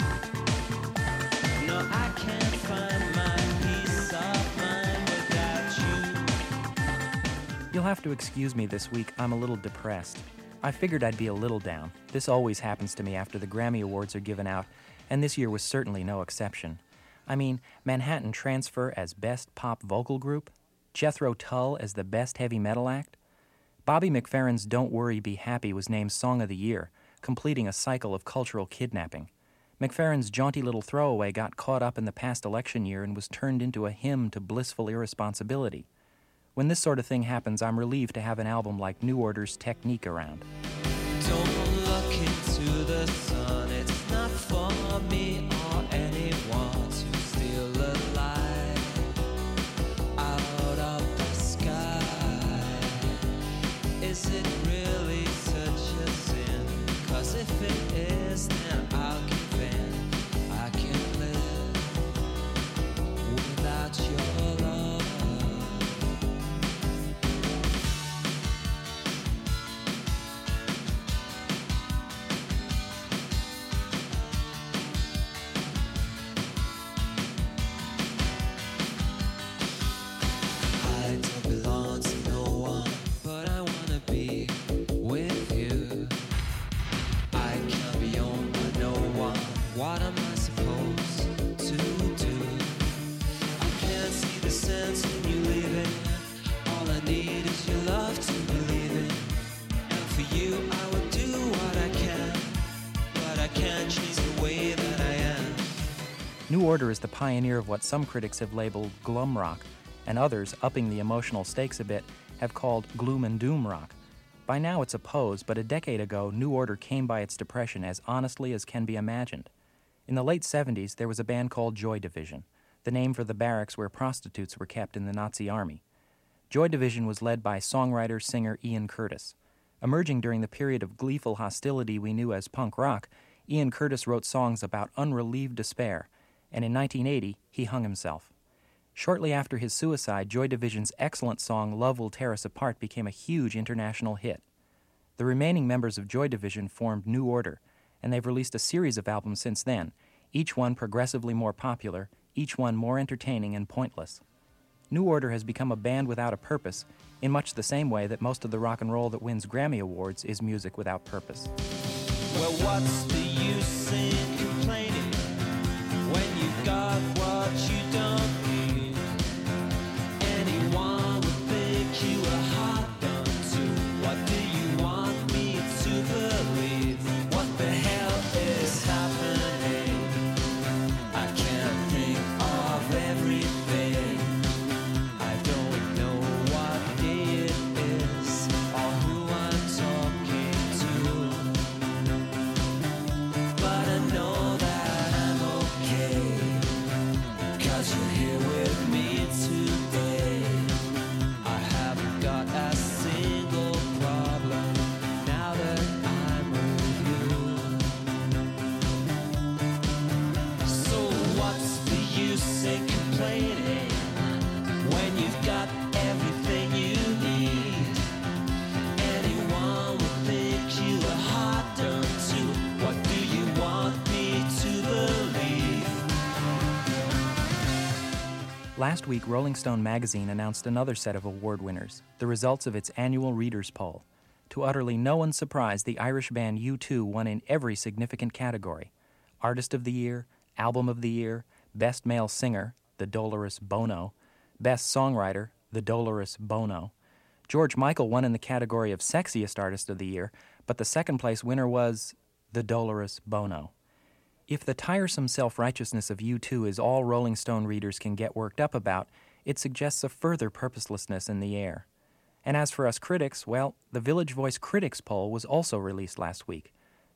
No, I can't find my peace of mind without you. You'll have to excuse me this week. I'm a little depressed. I figured I'd be a little down. This always happens to me after the Grammy Awards are given out, and this year was certainly no exception. I mean, Manhattan Transfer as Best Pop Vocal Group, Jethro Tull as the Best Heavy Metal Act. Bobby McFerrin's Don't Worry, Be Happy was named Song of the Year, completing a cycle of cultural kidnapping. McFerrin's jaunty little throwaway got caught up in the past election year and was turned into a hymn to blissful irresponsibility. When this sort of thing happens, I'm relieved to have an album like New Order's Technique around. Don't look into the sun, it's not for me or anyone to steal a light out of the sky. Is it really such a sin? 'Cause if it is, then I'll give in. I can't live without your love. What am I supposed to do? I can't see the sense in you leaving. All I need is your love to believe in. And for you I will do what I can, but I can't change the way that I am. New Order is the pioneer of what some critics have labeled glum rock, and others, upping the emotional stakes a bit, have called gloom and doom rock. By now it's a pose, but a decade ago, New Order came by its depression as honestly as can be imagined. In the late seventies, there was a band called Joy Division, the name for the barracks where prostitutes were kept in the Nazi army. Joy Division was led by songwriter-singer Ian Curtis. Emerging during the period of gleeful hostility we knew as punk rock, Ian Curtis wrote songs about unrelieved despair, and in nineteen eighty, he hung himself. Shortly after his suicide, Joy Division's excellent song Love Will Tear Us Apart became a huge international hit. The remaining members of Joy Division formed New Order, and they've released a series of albums since then, each one progressively more popular, each one more entertaining and pointless. New Order has become a band without a purpose, in much the same way that most of the rock and roll that wins Grammy Awards is music without purpose. Well, what's the use in complaining when you've got what you don't need? Anyone would think you were hot done to. What do you want me to believe? What the hell is happening? I can't think of everything. I don't know what day it is or who I'm talking to. But I know that I'm okay, 'cause you're here with me today. I haven't got a single problem now that I'm with you. So what's the use in complaining when you've got everything you need? Anyone would think you were hot done to. What do you want me to believe? Last week, Rolling Stone magazine announced another set of award winners, the results of its annual readers' poll. To utterly no one's surprise, the Irish band U two won in every significant category: Artist of the Year, Album of the Year, Best Male Singer, the Dolorous Bono, Best Songwriter, the Dolorous Bono. George Michael won in the category of Sexiest Artist of the Year, but the second place winner was the Dolorous Bono. If the tiresome self-righteousness of U two is all Rolling Stone readers can get worked up about, it suggests a further purposelessness in the air. And as for us critics, well, the Village Voice Critics poll was also released last week.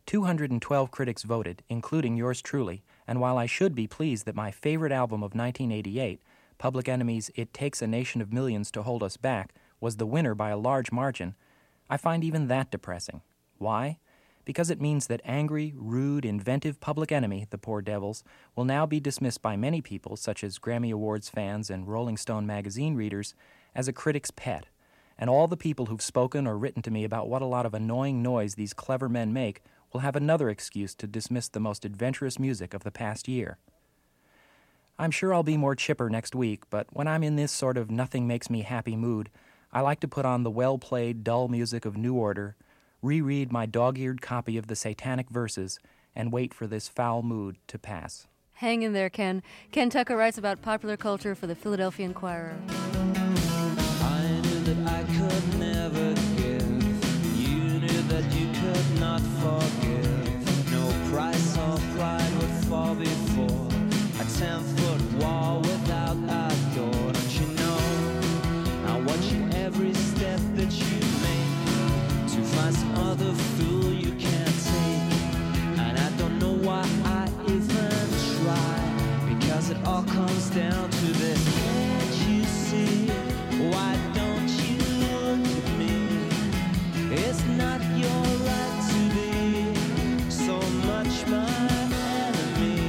two hundred twelve critics voted, including yours truly, and while I should be pleased that my favorite album of nineteen eighty-eight, Public Enemy's It Takes a Nation of Millions to Hold Us Back, was the winner by a large margin, I find even that depressing. Why? Because it means that angry, rude, inventive Public Enemy, the poor devils, will now be dismissed by many people, such as Grammy Awards fans and Rolling Stone magazine readers, as a critic's pet. And all the people who've spoken or written to me about what a lot of annoying noise these clever men make will have another excuse to dismiss the most adventurous music of the past year. I'm sure I'll be more chipper next week, but when I'm in this sort of nothing-makes-me-happy mood, I like to put on the well-played, dull music of New Order, reread my dog-eared copy of the Satanic Verses, and wait for this foul mood to pass. Hang in there, Ken. Ken Tucker writes about popular culture for the Philadelphia Inquirer. I knew that I could never give. You knew that you could not forgive. No price or pride would fall before a ten-foot wall without a door. Don't you know? I watch you every step that you make. To find some other fool you can't take. And I don't know why I even try, because it all comes down to this. Can't you see? Why don't you look at me? It's not your right to be so much my enemy.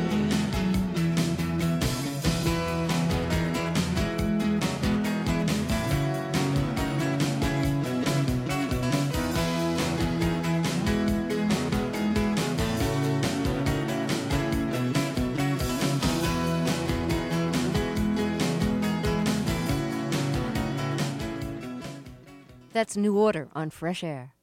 That's New Order on Fresh Air.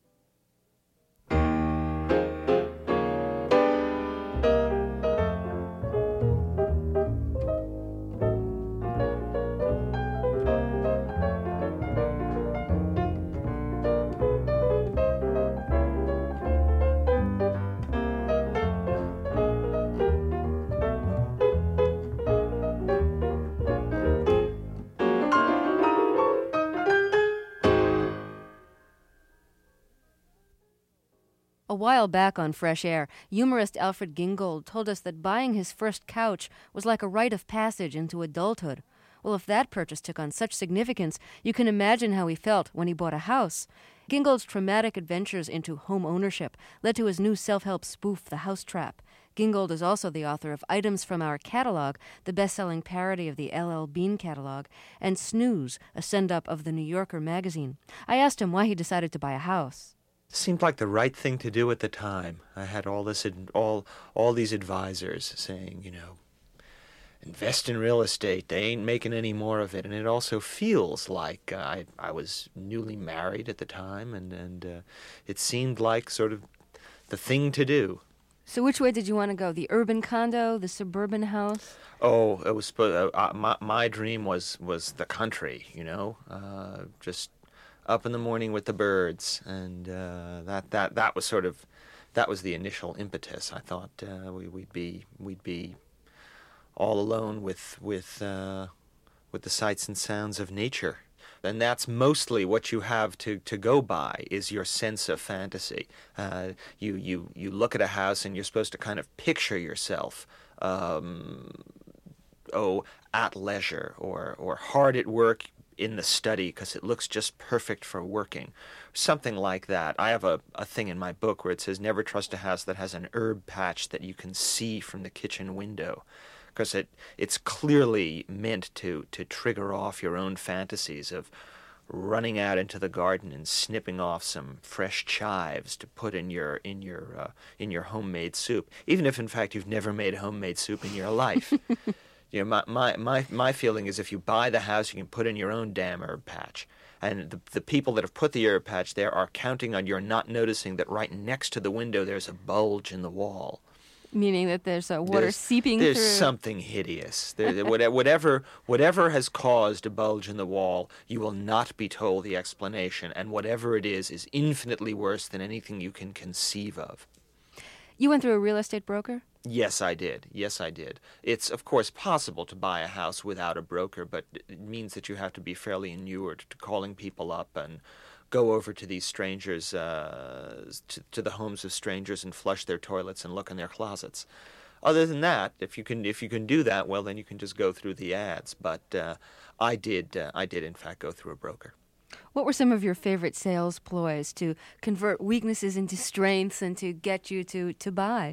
A while back on Fresh Air, humorist Alfred Gingold told us that buying his first couch was like a rite of passage into adulthood. Well, if that purchase took on such significance, you can imagine how he felt when he bought a house. Gingold's traumatic adventures into home ownership led to his new self-help spoof, The House Trap. Gingold is also the author of Items from Our Catalog, the best-selling parody of the L L Bean catalog, and Snooze, a send-up of the New Yorker magazine. I asked him why he decided to buy a house. Seemed like the right thing to do at the time. I had all this, all all these advisors saying, you know, invest in real estate. They ain't making any more of it. And it also feels like uh, I I was newly married at the time, and and uh, it seemed like sort of the thing to do. So which way did you want to go? The urban condo, the suburban house? Oh, it was uh, uh, my my dream was was the country. You know, uh, just. Up in the morning with the birds, and uh, that that that was sort of that was the initial impetus. I thought uh, we, we'd be we'd be all alone with with uh, with the sights and sounds of nature, and that's mostly what you have to, to go by is your sense of fantasy. Uh, you you you look at a house and you're supposed to kind of picture yourself. Um, oh, at leisure or or hard at work in the study because it looks just perfect for working. Something like that. I have a, a thing in my book where it says never trust a house that has an herb patch that you can see from the kitchen window, because it it's clearly meant to, to trigger off your own fantasies of running out into the garden and snipping off some fresh chives to put in your in your uh, in your homemade soup, even if in fact you've never made homemade soup in your life. You know, my, my, my, my feeling is if you buy the house, you can put in your own damn herb patch. And the, the people that have put the herb patch there are counting on your not noticing that right next to the window there's a bulge in the wall. Meaning that there's uh, water there's, seeping there's through. There's something hideous. There, whatever, whatever has caused a bulge in the wall, you will not be told the explanation. And whatever it is, is infinitely worse than anything you can conceive of. You went through a real estate broker? Yes, I did. Yes, I did. It's, of course, possible to buy a house without a broker, but it means that you have to be fairly inured to calling people up and go over to these strangers, uh, to, to the homes of strangers and flush their toilets and look in their closets. Other than that, if you can if you can do that, well, then you can just go through the ads. But uh, I did uh, I did in fact go through a broker. What were some of your favorite sales ploys to convert weaknesses into strengths and to get you to, to buy?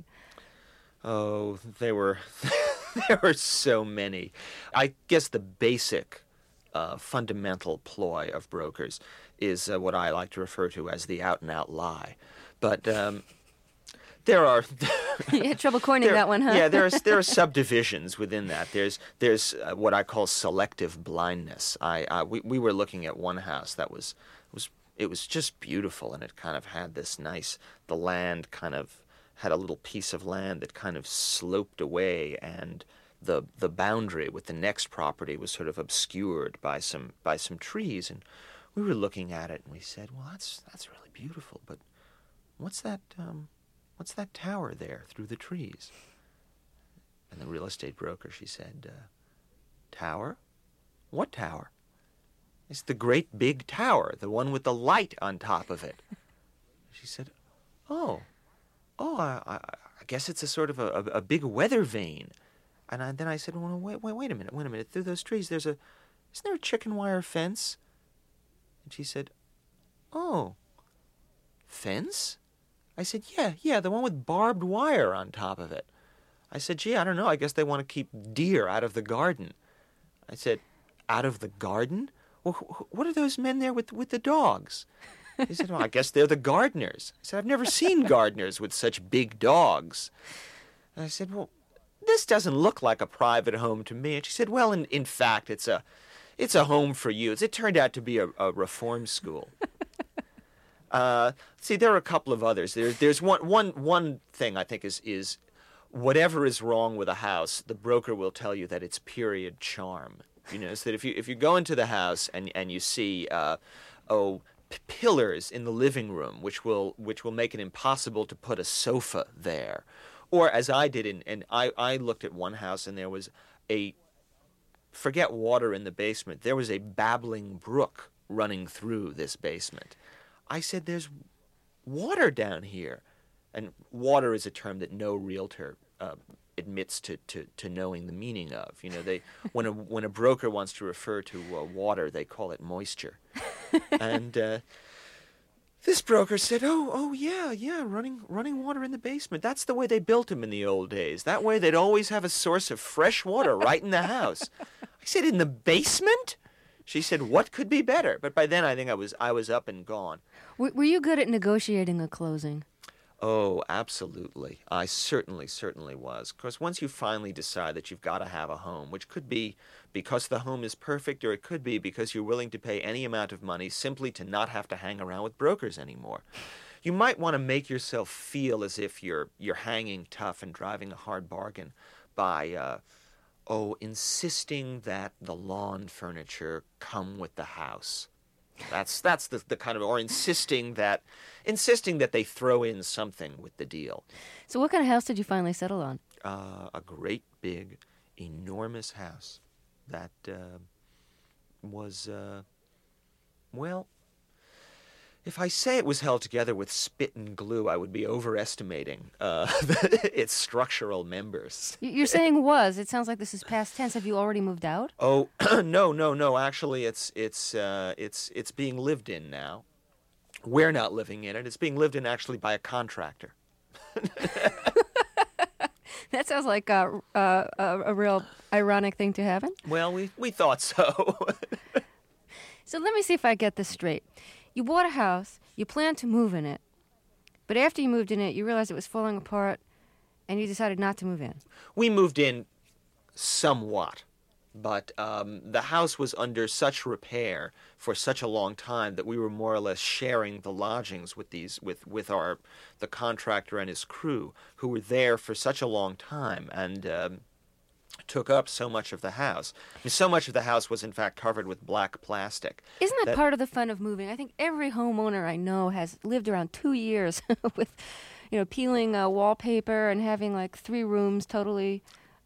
Oh, there were there were so many. I guess the basic uh, fundamental ploy of brokers is uh, what I like to refer to as the out-and-out lie. But um, there are... You had trouble coining there, that one, huh? Yeah, there are, there are subdivisions within that. There's there's uh, what I call selective blindness. I uh, we, we were looking at one house that was, was it was just beautiful, and it kind of had this nice... The land kind of had a little piece of land that kind of sloped away, and the the boundary with the next property was sort of obscured by some by some trees. And we were looking at it, and we said, "Well, that's that's really beautiful, but what's that um, what's that tower there through the trees?" And the real estate broker, she said, uh, "Tower? What tower?" It's the great big tower, the one with the light on top of it. She said, "Oh, oh, I, I, I guess it's a sort of a, a, a big weather vane." And I, then I said, well, wait, wait, wait a minute, wait a minute. Through those trees, there's a, isn't there a chicken wire fence? And she said, "Oh, fence?" I said, yeah, yeah, the one with barbed wire on top of it. I said, gee, I don't know. I guess they want to keep deer out of the garden. I said, out of the garden? Well, wh- what are those men there with, with the dogs? He said, well, I guess they're the gardeners. I said, I've never seen gardeners with such big dogs. And I said, well, this doesn't look like a private home to me. And she said, well, in, in fact, it's a it's a home for you. It turned out to be a, a reform school. uh, see, there are a couple of others. There's there's one one one thing I think is is whatever is wrong with a house, the broker will tell you that it's period charm. You know, so that if you if you go into the house and and you see uh, oh. P- pillars in the living room, which will which will make it impossible to put a sofa there, or as I did, in, and I, I looked at one house and there was a, forget water in the basement, there was a babbling brook running through this basement. I said, there's water down here, and water is a term that no realtor uh, admits to, to, to knowing the meaning of. You know, they when a when a broker wants to refer to uh, water, they call it moisture. And uh, this broker said, "Oh, oh yeah, yeah, running running water in the basement. That's the way they built them in the old days. That way they'd always have a source of fresh water right in the house." I said, "In the basement?" She said, "What could be better?" But by then, I think I was I was up and gone. W- were you good at negotiating a closing? Oh, absolutely. I certainly, certainly was. Because once you finally decide that you've got to have a home, which could be because the home is perfect, or it could be because you're willing to pay any amount of money simply to not have to hang around with brokers anymore. You might want to make yourself feel as if you're you're hanging tough and driving a hard bargain by, uh, oh, insisting that the lawn furniture come with the house. That's that's the, the kind of, or insisting that insisting that they throw in something with the deal. So what kind of house did you finally settle on? Uh, a great big, enormous house that uh, was, uh, well, if I say it was held together with spit and glue, I would be overestimating uh, its structural members. You're saying was. It sounds like this is past tense. Have you already moved out? Oh, no, no, no. Actually, it's it's uh, it's it's being lived in now. We're not living in it. It's being lived in actually by a contractor. That sounds like a, a, a, a real ironic thing to happen. Well, we we thought so. So let me see if I get this straight. You bought a house, you planned to move in it, but after you moved in it, you realized it was falling apart, and you decided not to move in. We moved in somewhat, but um, the house was under such repair for such a long time that we were more or less sharing the lodgings with these with, with our the contractor and his crew, who were there for such a long time and um, took up so much of the house. I mean, so much of the house was in fact covered with black plastic. Isn't that, that part of the fun of moving? I think every homeowner I know has lived around two years with, you know, peeling uh, wallpaper and having like three rooms totally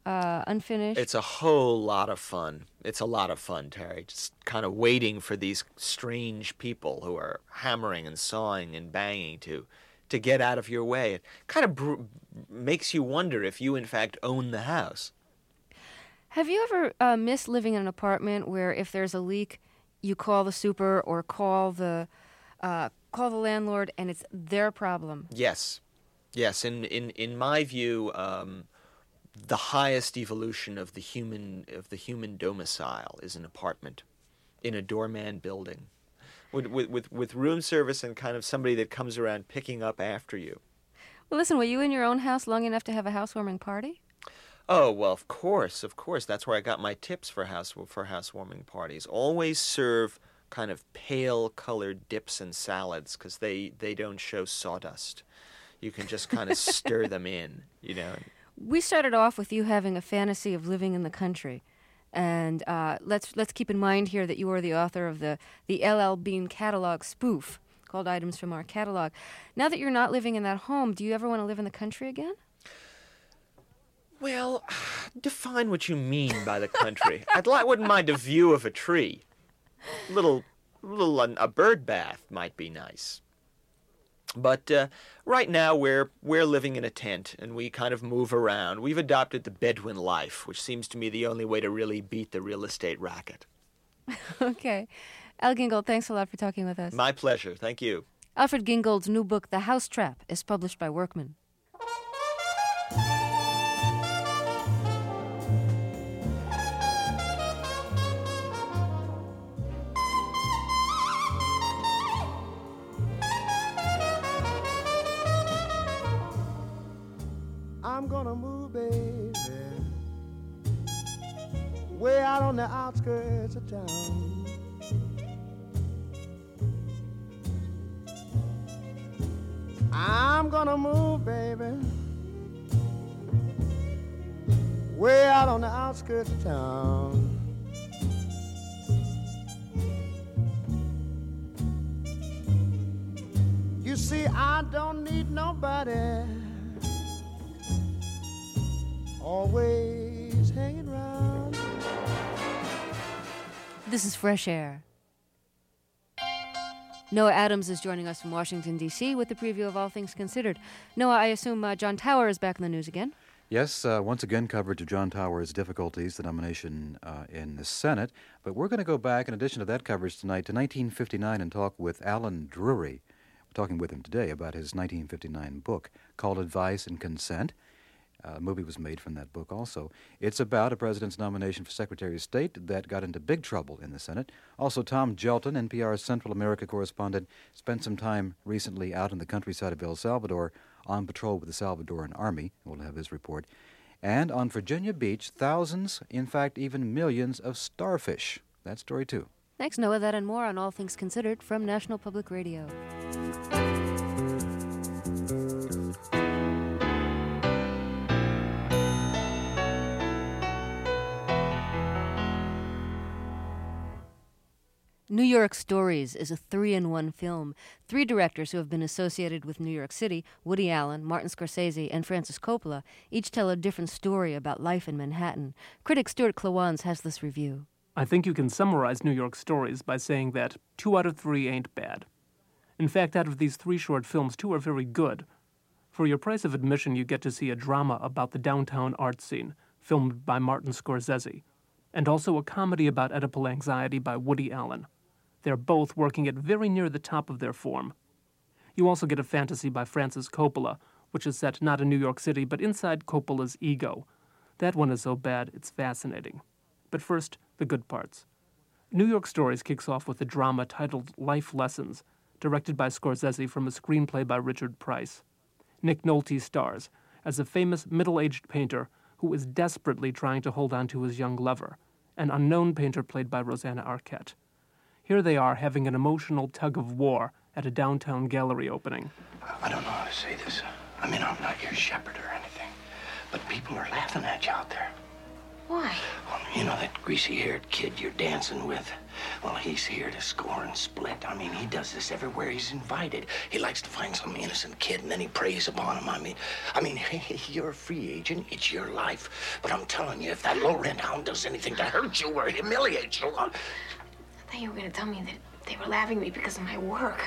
uh, unfinished? It's a whole lot of fun. It's a lot of fun, Terry. Just kind of waiting for these strange people who are hammering and sawing and banging to to get out of your way. It kind of br- makes you wonder if you, in fact, own the house. Have you ever uh, missed living in an apartment where if there's a leak, you call the super or call the uh, call the landlord and it's their problem? Yes. Yes. In in, in my view, um, the highest evolution of the human of the human domicile is an apartment in a doorman building. With, with with room service and kind of somebody that comes around picking up after you. Well, listen, were you in your own house long enough to have a housewarming party? Oh, well, of course, of course. That's where I got my tips for house for housewarming parties. Always serve kind of pale-colored dips and salads because they, they don't show sawdust. You can just kind of stir them in, you know. We started off with you having a fantasy of living in the country. And uh, let's let's keep in mind here that you are the author of the, the L L Bean catalog spoof called Items from Our Catalog. Now that you're not living in that home, do you ever want to live in the country again? Well, define what you mean by the country. I'd like, wouldn't mind a view of a tree. Little, little a bird bath might be nice. But uh, right now we're we're living in a tent and we kind of move around. We've adopted the Bedouin life, which seems to me the only way to really beat the real estate racket. Okay. Al Gingold, thanks a lot for talking with us. My pleasure. Thank you. Alfred Gingold's new book, The House Trap, is published by Workman. I'm gonna move, baby, way out on the outskirts of town. I'm gonna move, baby, way out on the outskirts of town. You see, I don't need nobody always hanging around. This is Fresh Air. Noah Adams is joining us from Washington, D C with the preview of All Things Considered. Noah, I assume uh, John Tower is back in the news again? Yes, uh, once again coverage of John Tower's difficulties, the nomination uh, in the Senate. But we're going to go back, in addition to that coverage tonight, to nineteen fifty-nine and talk with Alan Drury. We're talking with him today about his nineteen fifty-nine book called Advice and Consent. Uh, a movie was made from that book also. It's about a president's nomination for Secretary of State that got into big trouble in the Senate. Also, Tom Gelton, N P R's Central America correspondent, spent some time recently out in the countryside of El Salvador on patrol with the Salvadoran Army. We'll have his report. And on Virginia Beach, thousands, in fact even millions, of starfish. That story too. Thanks, Noah. That and more on All Things Considered from National Public Radio. New York Stories is a three-in-one film. Three directors who have been associated with New York City, Woody Allen, Martin Scorsese, and Francis Coppola, each tell a different story about life in Manhattan. Critic Stuart Klawans has this review. I think you can summarize New York Stories by saying that two out of three ain't bad. In fact, out of these three short films, two are very good. For your price of admission, you get to see a drama about the downtown art scene, filmed by Martin Scorsese, and also a comedy about Oedipal anxiety by Woody Allen. They're both working at very near the top of their form. You also get a fantasy by Francis Coppola, which is set not in New York City, but inside Coppola's ego. That one is so bad, it's fascinating. But first, the good parts. New York Stories kicks off with a drama titled Life Lessons, directed by Scorsese from a screenplay by Richard Price. Nick Nolte stars as a famous middle-aged painter who is desperately trying to hold on to his young lover, an unknown painter played by Rosanna Arquette. Here they are having an emotional tug-of-war at a downtown gallery opening. I don't know how to say this. I mean, I'm not your shepherd or anything, but people are laughing at you out there. Why? Well, you know that greasy-haired kid you're dancing with? Well, he's here to score and split. I mean, he does this everywhere he's invited. He likes to find some innocent kid, and then he preys upon him. I mean, I mean, you're a free agent. It's your life. But I'm telling you, if that low-rent hound does anything to hurt you or humiliate you... I'll... I thought you were going to tell me that they were laughing at me because of my work.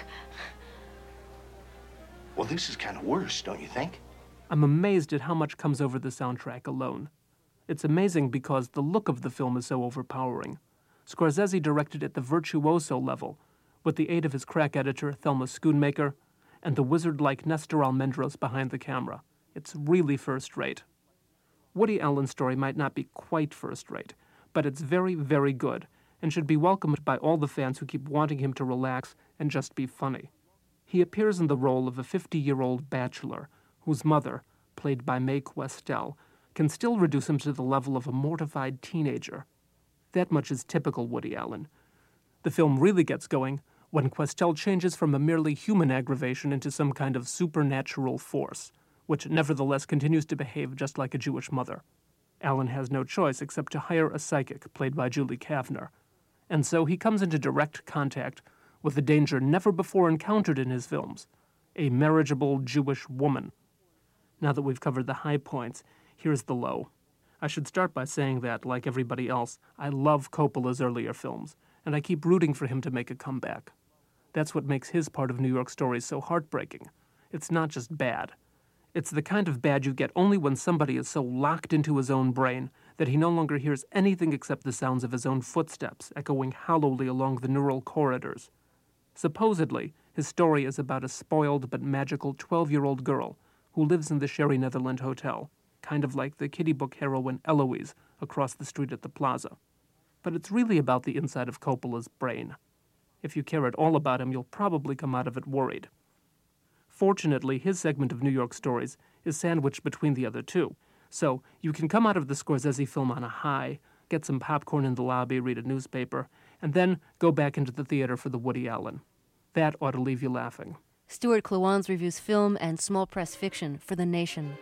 Well, this is kind of worse, don't you think? I'm amazed at how much comes over the soundtrack alone. It's amazing because the look of the film is so overpowering. Scorsese directed at the virtuoso level, with the aid of his crack editor, Thelma Schoonmaker, and the wizard-like Nestor Almendros behind the camera. It's really first-rate. Woody Allen's story might not be quite first-rate, but it's very, very good, and should be welcomed by all the fans who keep wanting him to relax and just be funny. He appears in the role of a fifty-year-old bachelor, whose mother, played by Mae Questel, can still reduce him to the level of a mortified teenager. That much is typical Woody Allen. The film really gets going when Questel changes from a merely human aggravation into some kind of supernatural force, which nevertheless continues to behave just like a Jewish mother. Allen has no choice except to hire a psychic, played by Julie Kavner. And so he comes into direct contact with a danger never before encountered in his films, a marriageable Jewish woman. Now that we've covered the high points, here's the low. I should start by saying that, like everybody else, I love Coppola's earlier films, and I keep rooting for him to make a comeback. That's what makes his part of New York Stories so heartbreaking. It's not just bad. It's the kind of bad you get only when somebody is so locked into his own brain that he no longer hears anything except the sounds of his own footsteps echoing hollowly along the neural corridors. Supposedly, his story is about a spoiled but magical twelve-year-old girl who lives in the Sherry Netherland Hotel, kind of like the kiddie book heroine Eloise across the street at the plaza. But it's really about the inside of Coppola's brain. If you care at all about him, you'll probably come out of it worried. Fortunately, his segment of New York Stories is sandwiched between the other two, so you can come out of the Scorsese film on a high, get some popcorn in the lobby, read a newspaper, and then go back into the theater for the Woody Allen. That ought to leave you laughing. Stuart Klawans reviews film and small press fiction for The Nation.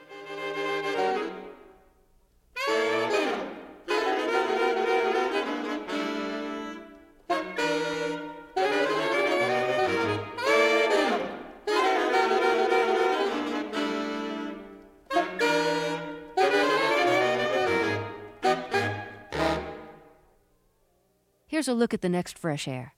Here's a look at the next Fresh Air.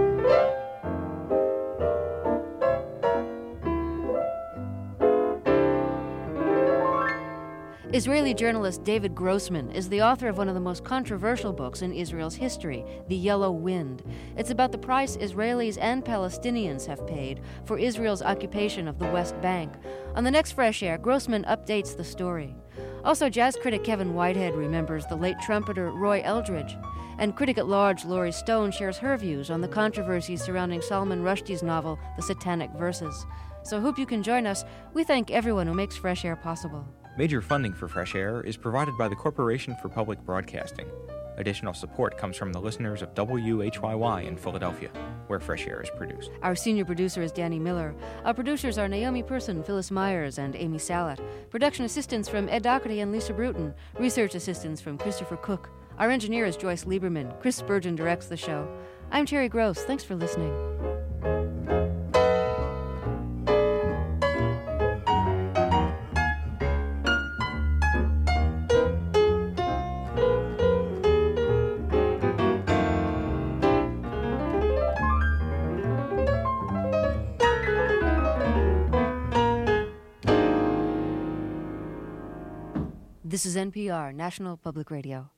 Israeli journalist David Grossman is the author of one of the most controversial books in Israel's history, The Yellow Wind. It's about the price Israelis and Palestinians have paid for Israel's occupation of the West Bank. On the next Fresh Air, Grossman updates the story. Also, jazz critic Kevin Whitehead remembers the late trumpeter Roy Eldridge. And critic-at-large Laurie Stone shares her views on the controversies surrounding Salman Rushdie's novel, The Satanic Verses. So hope you can join us. We thank everyone who makes Fresh Air possible. Major funding for Fresh Air is provided by the Corporation for Public Broadcasting. Additional support comes from the listeners of W H Y Y in Philadelphia, where Fresh Air is produced. Our senior producer is Danny Miller. Our producers are Naomi Person, Phyllis Myers, and Amy Salat. Production assistance from Ed Doherty and Lisa Bruton. Research assistance from Christopher Cook. Our engineer is Joyce Lieberman. Chris Spurgeon directs the show. I'm Terry Gross. Thanks for listening. This is N P R, National Public Radio.